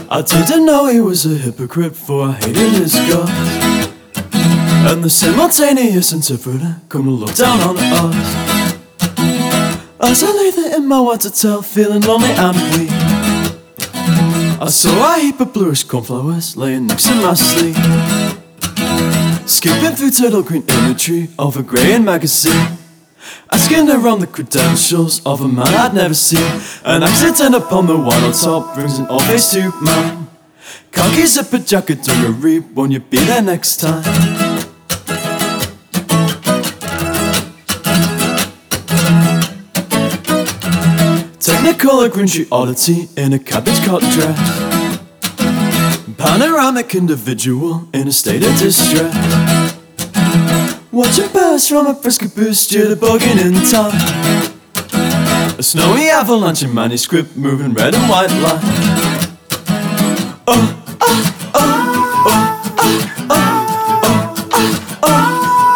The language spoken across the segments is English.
I didn't know he was a hypocrite, for I hated his guts. And the simultaneous interpreter come to look down on us. As I lay there in my water towel, feeling lonely and weak, I saw a heap of bluish cornflowers laying next to my sleep. Skipping through turtle green imagery of a greying magazine, asking around the credentials of a man I'd never seen. An accident upon the one on top brings an old face to mind. Khaki zipper jacket dungaree, won't you be there next time? Technicolor green street oddity in a cabbage cut dress, panoramic individual in a state of distress, watching pass from a frisky boost, jitterbugging in time. A snowy avalanche in manuscript, moving red and white line. Oh, oh, oh, oh, oh, oh, oh, oh.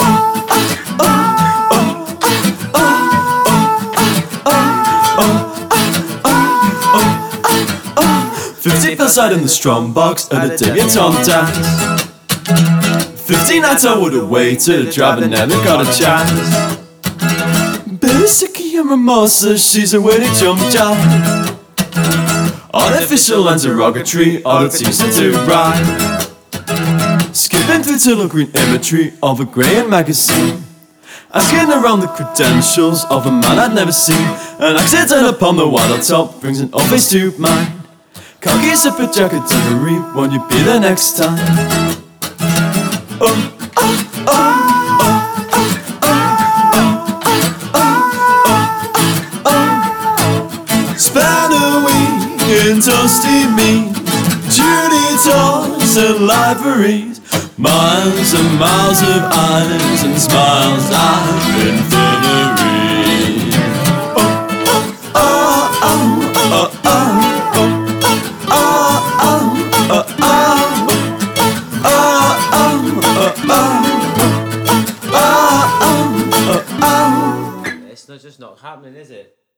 50th outside in the strong box at a debutante dance. 15 nights I would've waited, a driver never got a chance. Billy sicky and remorseless, she's a witty jump job. Artificial and derogatory, oddities to do right. Skipping through turtle green imagery of a greying magazine, asking around the credentials of a man I'd never seen. An accident upon the water top brings an old face to mind. Khaki zipper jacket dungaree, won't you be there next time? Oh, oh, oh, oh, oh, oh, oh. Spend a week in toasty meat, Judy toys and libraries, miles and miles of eyes and smiles of infinity. Oh, oh, oh, oh, oh, oh. It's just not happening, is it?